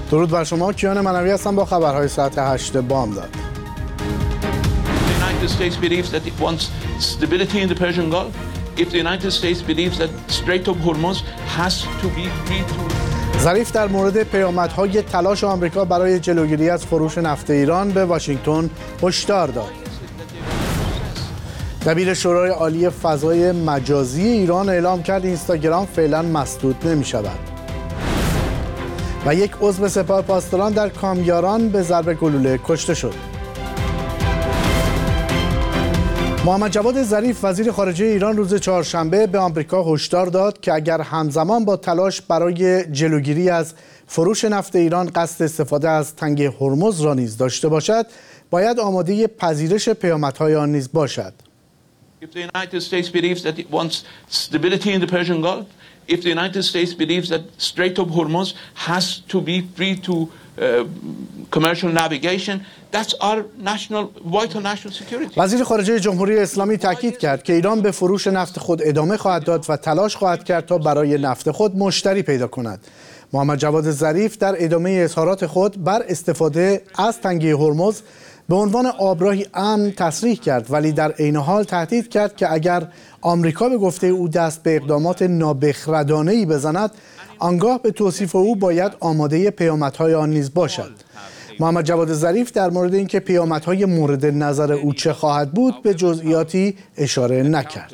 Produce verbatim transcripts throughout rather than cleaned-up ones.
درود بر شما. کیان منوی هستم با خبرهای ساعت هشت بامداد. The United States believes that it wants stability in the Persian Gulf. If the United States believes that Strait of Hormuz has to be free to ظریف در مورد پیامدهای تلاش آمریکا برای جلوگیری از فروش نفت ایران به واشنگتن هشدار داد. دبیر شورای عالی فضای مجازی ایران اعلام کرد اینستاگرام فعلا مسدود نمی شود. و یک عضو سپاه پاسداران در کامیاران به ضرب گلوله کشته شد. محمد جواد ظریف وزیر خارجه ایران روز چهارشنبه به آمریکا هشدار داد که اگر همزمان با تلاش برای جلوگیری از فروش نفت ایران قصد استفاده از تنگه هرمز را نیز داشته باشد، باید آماده پذیرش پیامدهای آن نیز باشد. If the United States believes that it wants stability in the Persian Gulf, if the United States believes that Strait of Hormuz has to be free to uh, commercial navigation, that's our national vital national security. وزیر خارجه جمهوری اسلامی تاکید کرد که ایران به فروش نفت خود ادامه خواهد داد و تلاش خواهد کرد تا برای نفت خود مشتری پیدا کند. محمد جواد ظریف در ادامه اظهارات خود بر استفاده از تنگه هرمز به عنوان آبراهی امن تصریح کرد، ولی در عین حال تهدید کرد که اگر آمریکا به گفته او دست به اقدامات نابخردانه‌ای بزند، آنگاه به توصیف او باید آماده پیامدهای آن نیز باشد. محمد جواد ظریف در مورد اینکه پیامدهای مورد نظر او چه خواهد بود به جزئیاتی اشاره نکرد.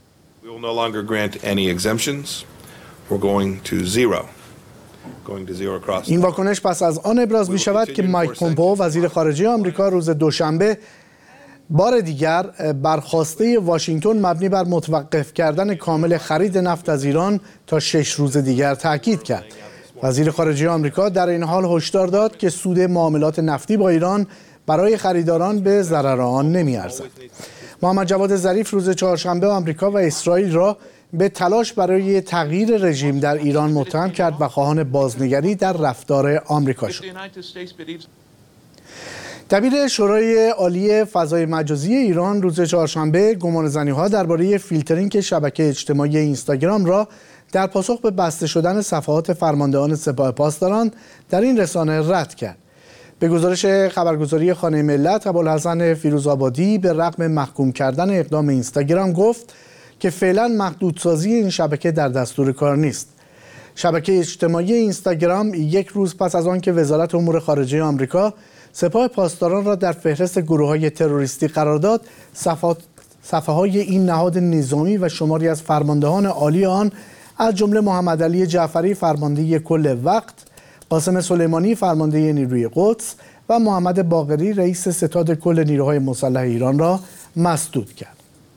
این واکنش پس از آن ابراز می شود که مایک پومپئو وزیر خارجه آمریکا روز دوشنبه بار دیگر برخواسته واشنگتن مبنی بر متوقف کردن کامل خرید نفت از ایران تا شش روز دیگر تاکید کرد. وزیر خارجه آمریکا در این حال هشدار داد که سود معاملات نفتی با ایران برای خریداران به ضرر آن نمی ارزد. محمد جواد ظریف روز چهارشنبه آمریکا و اسرائیل را به تلاش برای تغییر رژیم در ایران متهم کرد و خواهان بازنگری در رفتار آمریکا شد. دبیر شورای عالی فضای مجازی ایران روز چهارشنبه گمانه‌زنی‌ها درباره فیلترینگ شبکه اجتماعی اینستاگرام را در پاسخ به بسته شدن صفحات فرماندهان سپاه پاسداران در این رسانه رد کرد. به گزارش خبرگزاری خانه ملت، ابوالحسن فیروزآبادی به رغم محکوم کردن اقدام اینستاگرام گفت که فعلا محدودسازی این شبکه در دستور کار نیست. شبکه اجتماعی اینستاگرام یک روز پس از آن که وزارت امور خارجه آمریکا سپاه پاسداران را در فهرست گروه‌های تروریستی قرار داد، صفحات صفحه‌های این نهاد نظامی و شماری از فرماندهان عالی آن از جمله محمد علی جعفری فرمانده کل وقت، قاسم سلیمانی فرمانده نیروی قدس و محمد باقری رئیس ستاد کل نیروهای مسلح ایران را مسدود کرد.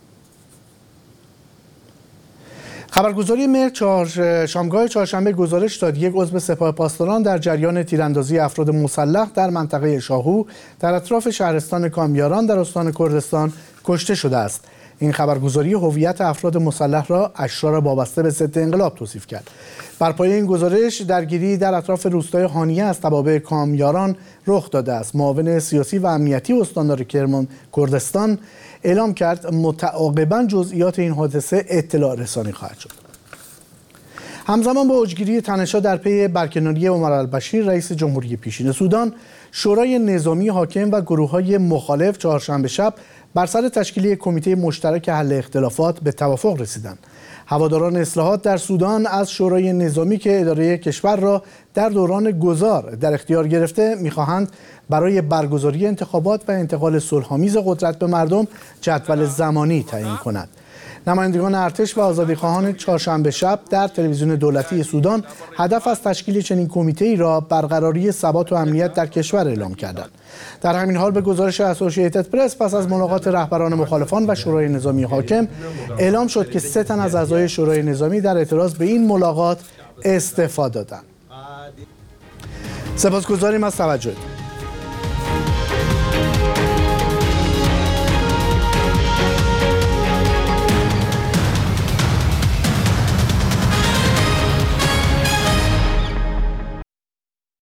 خبرگزاری مهر چهار شامگاه چهارشنبه گزارش داد یک عضو سپاه پاسداران در جریان تیراندازی افراد مسلح در منطقه شاهو در اطراف شهرستان کامیاران در استان کردستان کشته شده است. این خبرگزاری هویت افراد مسلح را اشرار وابسته به ضد انقلاب توصیف کرد. بر پایه این گزارش درگیری در اطراف روستای هانیه از توابع کامیاران رخ داده است. معاون سیاسی و امنیتی استاندار کرمان کردستان اعلام کرد متعاقباً جزئیات این حادثه اطلاع رسانی خواهد شد. همزمان با اوجگیری تنش‌ها در پی برکناری عمر البشیر رئیس جمهوری پیشین سودان، شورای نظامی حاکم و گروه‌های مخالف چهارشنبه شب بر سر تشکیل کمیته مشترک حل اختلافات به توافق رسیدند. هواداران اصلاحات در سودان از شورای نظامی که اداره کشور را در دوران گذار در اختیار گرفته می‌خواهند برای برگزاری انتخابات و انتقال صلح‌آمیز قدرت به مردم جدول زمانی تعیین کند. نمایندگان ارتش و آزادیخواهان چهارشنبه شب در تلویزیون دولتی سودان هدف از تشکیل چنین کمیته‌ای را برقراری ثبات و امنیت در کشور اعلام کردند. در همین حال به گزارش اسوسییتد پرس پس از ملاقات رهبران مخالفان و شورای نظامی حاکم اعلام شد که سه تن از اعضای شورای نظامی در اعتراض به این ملاقات استعفا دادند. سپاسگزاریم از توجهتان.